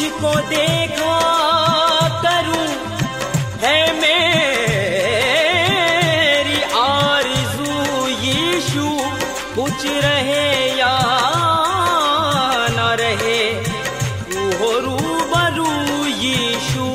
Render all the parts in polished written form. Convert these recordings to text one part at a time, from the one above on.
तुझको देखा करूं है मेरी आरज़ू यीशु, कुछ रहे या न रहे तू हो रूबरू यीशु।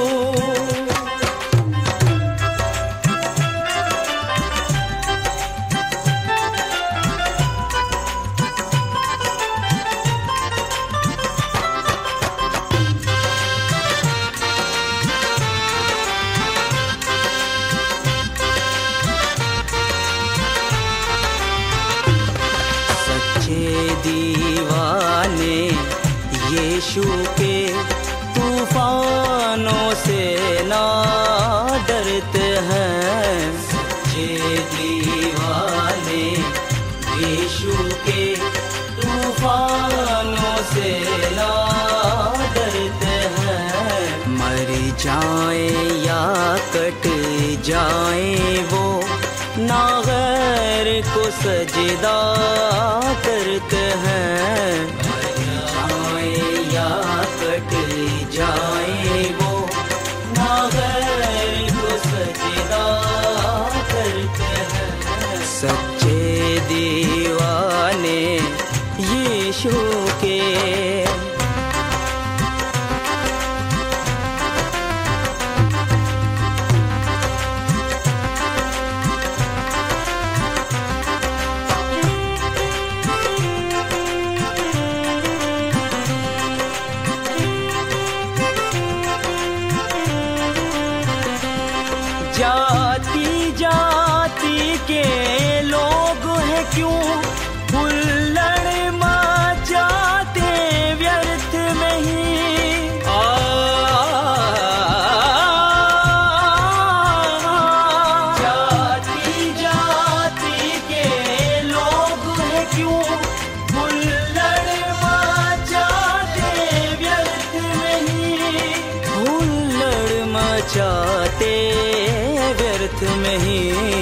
दीवाने यीशु के तूफानों से ना डरते हैं। सच्चे दीवाने यीशु के तूफानों से ना डरते हैं। मर जाए या कट जाए वो ना गैर को सजदा करते हैं। मर जाए या कट जाए वो ना गैर को सजदा करते हैं। सच्चे दीवाने यीशु के। जाति जाति के लोग हैं क्यों हुल्लड़ मचाते व्यर्थ में ही। जाति जाति के लोग हैं क्यों हुल्लड़ मचाते व्यर्थ में ही। हुल्लड़ मचाते व्यर्थ में ही।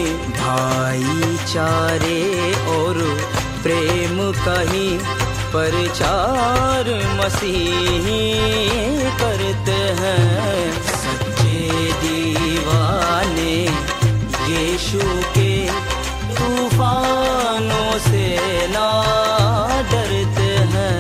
भाईचारे और प्रेम का ही प्रचार मसीही करते हैं। सच्चे दीवाने यीशु के तूफानों से ना डरते हैं।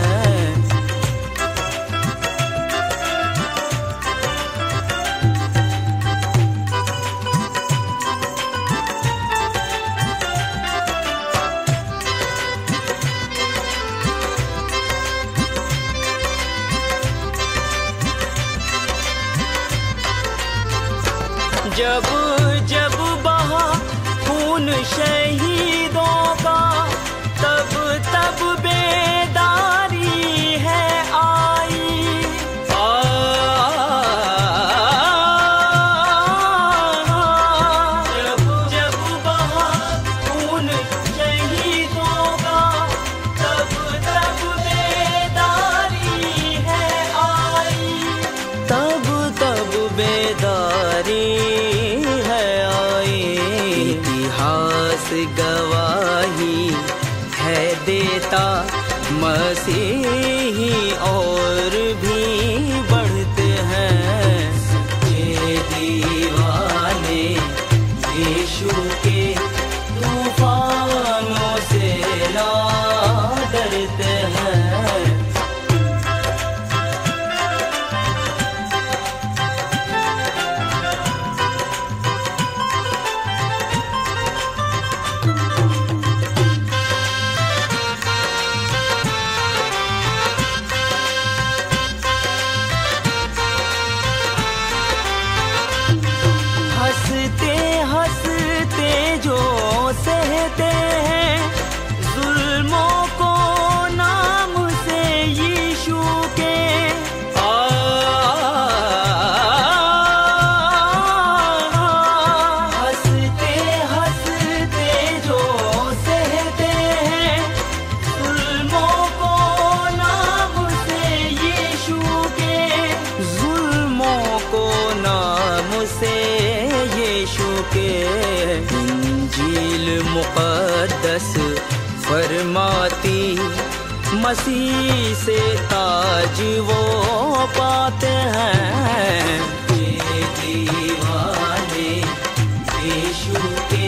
जब जब बहा खून शहीदों का, तब तब बेदारी है आई। जब जब बहा खून शहीदों का, तब तब बेदारी है आई। तब तब बेदारी गवाही है देता मसीही और भी बढ़ते हैं। सच्चे दीवाने यीशु के तूफानों से ना डरते हैं। हंसते हंसते जो सहते हैं जुल्मों को नाम से यीशु के। हंसते हंसते जो सहते हैं जुल्मों को नाम से यीशु के। जुल्मों को नाम से यीशु के। इंजील मुक़द्दस फरमाती मसीह से ताज वो पाते हैं। ये दीवाने यीशु के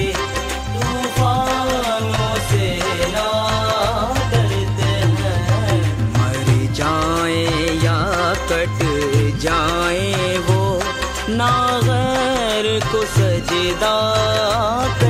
तूफानों से ना डरते हैं। मर जाए या कट जाए वो ना गैर को सजदा